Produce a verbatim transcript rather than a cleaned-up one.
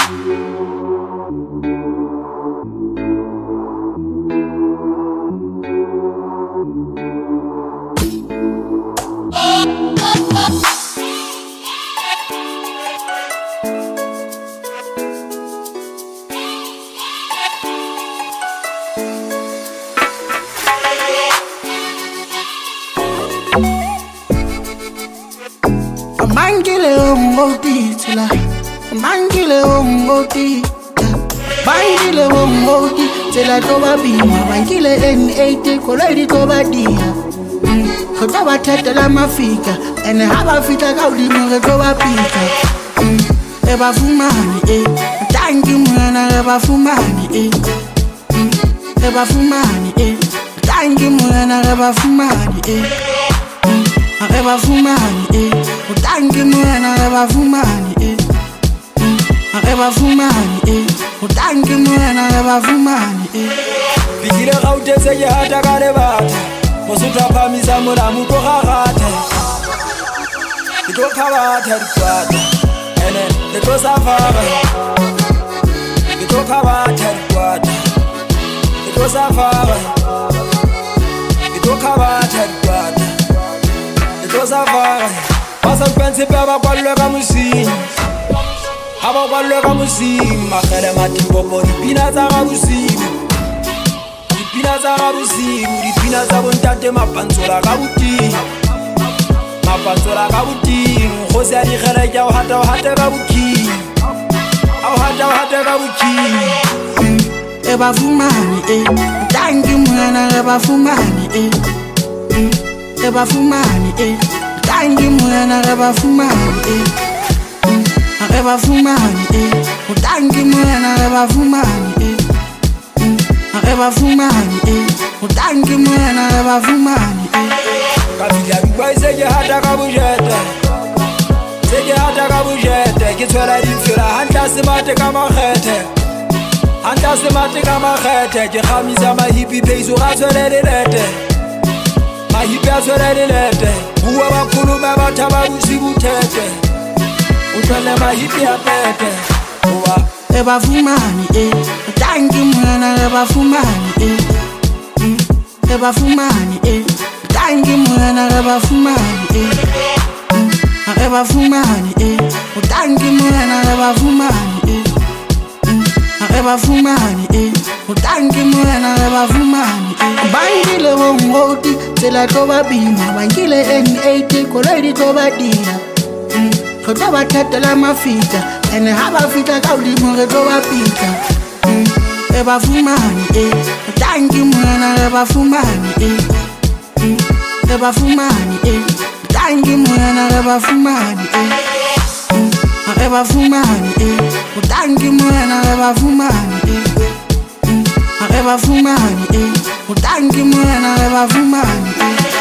Mangile umoti tila, mangile umoti, mangile umoti tila toba bima, mangile N eighty koledi toba dia. Kota batata la mafika, ene haba fita kaudi mure toba pika. Eba fumani eh, tangi mwana eba fumani eh, eba fumani eh, tangi mwana eba fumani eh. Eba fumani eh, utangi mwana eba fumani eh, eba fumani eh, utangi mwana eba fumani eh. Bigile gaute se ya hata kare bata, mosutra pamisa mura muko gagate. Ito kabata ripata, ene ito safara. Ito kabata ripata, ito safara. Ito kabata ripata. Pasa pensi pe aba kwa lweka musini, aba kwa lweka musini. Makere matimbo po ripina za kabusini, ripina za kabusini, ripina za bontate mapanzola kabuti, mapanzola kabuti. Nkhosi ya dikhere ya uhata uhate kabuki, uhata uhate kabuki. Eba fumani eh, tangi mwana eba fumani eh. Eba fumani eh, tangi mwana eba fumani eh, eba fumani eh, tangi mwana eba fumani eh, eba fumani eh, tangi mwana eba fumani eh. Kabila dubai sege hata kabujete, sege hata kabujete. Kitwela difira hanta simate kama khete, hanta simate kama khete. Jekhamisa mahipi peiso gaswele lete, mahipi aswele lete. Uwa wakulume batama busibu tete, utwele mahipi atete. Uwa eba fumani eh, tangi mwana eba fumani eh, eba fumani eh, tangi mwana eba fumani eh, eba fumani eh, tangi mwana eba fumani eh, eba fumani eh, tangi mwana eba fumani eh. Bangile wongoti tela toba bima, bangile N eighty koledi toba dia. Kota batata la mafika, ene haba fita kaudi mure toba pika. Eba fumani eh, tangi mwana eba fumani eh, eba fumani eh, tangi mwana eba fumani eh, eba fumani eh, tangi mwana eba fumani eh, eba fumani eh, tangi mwana eba fumani eh.